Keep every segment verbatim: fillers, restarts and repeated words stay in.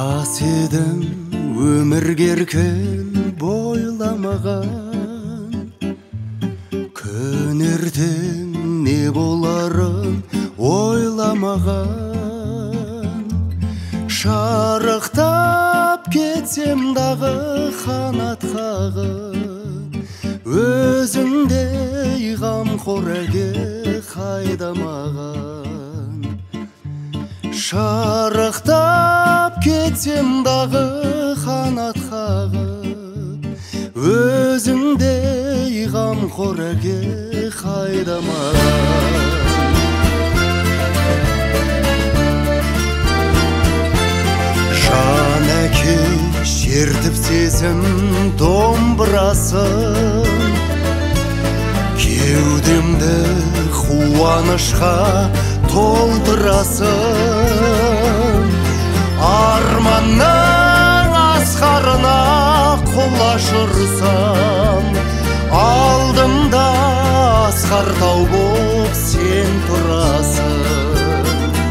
жас едім өмірге еркен бойламаған, күн ертең не боларын ойламаған. Шарықтап кетсем дағы қанат қағып, өзіңдей қамқор әке қайда маған. Шарықтап кетсем дағы қанат қағып, өзіңдей қамқор әке қайда маған. Жан әке шертіп сезім домбырасын, кеудемді қуанышқа толтырасың. Арманның асқарына құлаш ұрсам, алдымда асқар тау боп сен тұрасың.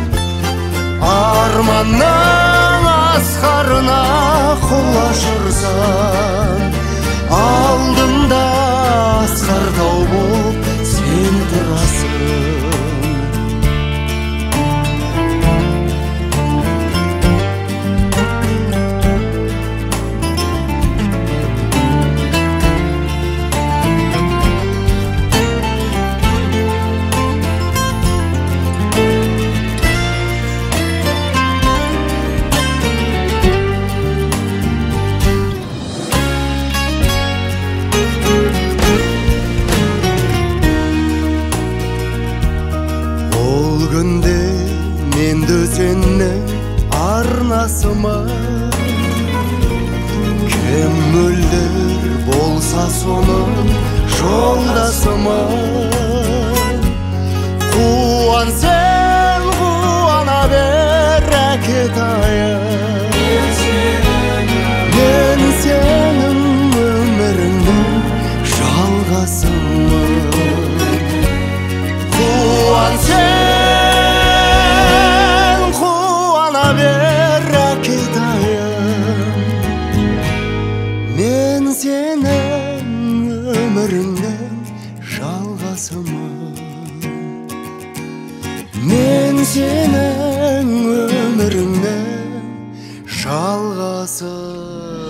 Арманның асқарына құлаш ұрсам, алдымда асқар тау боп сен тұрасың. Мен дөсеннің арнасыма, кім мөлдір болса соның жолдасыма. Қуан сен, қуана бер әкетайым, мен сенің өміріңнің жалғасымын. Қуан сен, мен сенің өміріңнің жалғасымын. Мен сенің өміріңнің жалғасымын.